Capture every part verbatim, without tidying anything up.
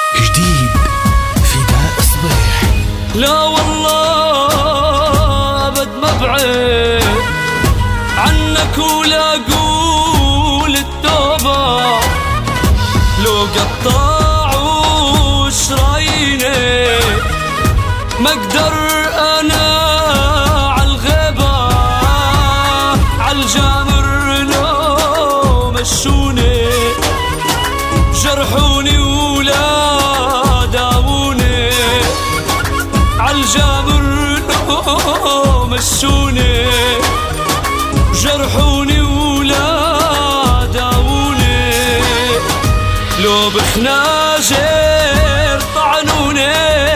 جديد فداء صبيح. لا والله أبد ما بعيد عنك ولا أقول التوبة، لو قطعوا شراييني ما اقدر انا عالغيبة، عالجامر لو مشوني جرحوني ولا داووني، عالجامر لو مشوني جرحوني ولا داووني، لو بخناجر طعنوني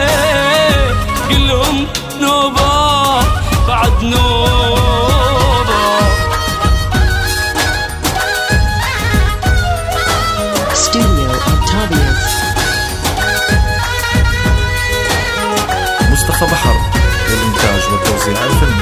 قلهم نوبة بعد نوبة. Studio Octavius. مصطفى بحر للإنتاج والتوزيع الفني.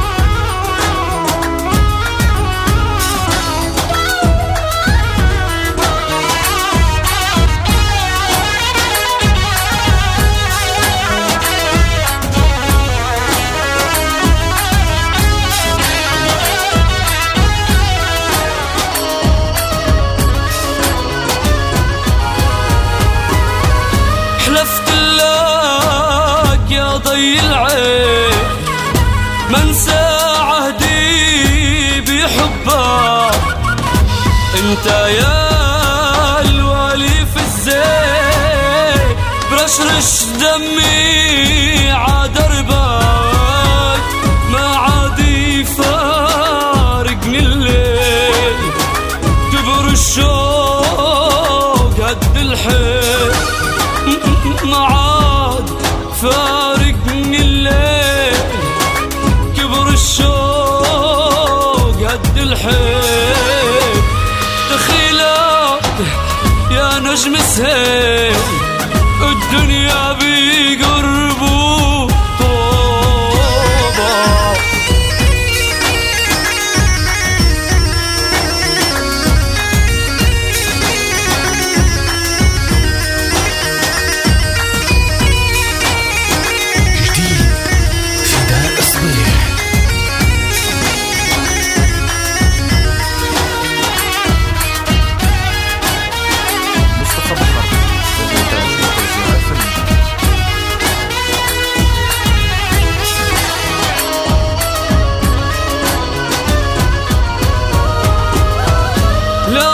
حلفت لك يا ضي العين ما انسى عهدي بحبك، انت يا الوالي في الزين برشرش دمي عدربك، ما عاد يفارقني الليل كبر الشوق قد الحيل، ما عاد فارقني الليل كبر الشوق قد الحيل، دخيلك يا نجم سهيل الدنيا بقربه طوبة. لا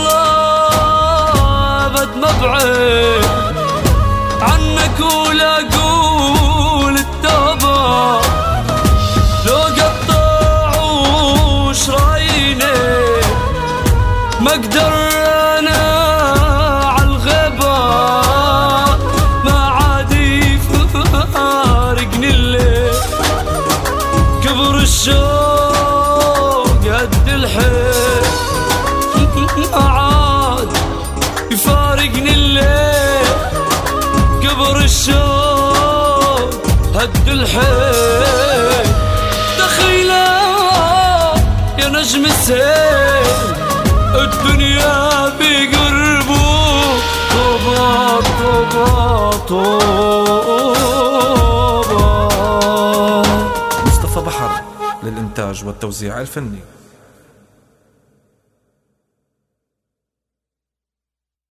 والله أبد ما بعيد عنك ولا أقول التوبة، لو قطعوا شراييني ما اقدر انا عالغيبة، ما عاد يفارقني الليل كبر الشوق قد الحيل، ما عاد يفارقني الليل كبر الشوق هد الحيل، دخيلك يا نجم السيل الدنيا بقربه طوبة طوبة طوبة. مصطفى بحر للإنتاج والتوزيع الفني.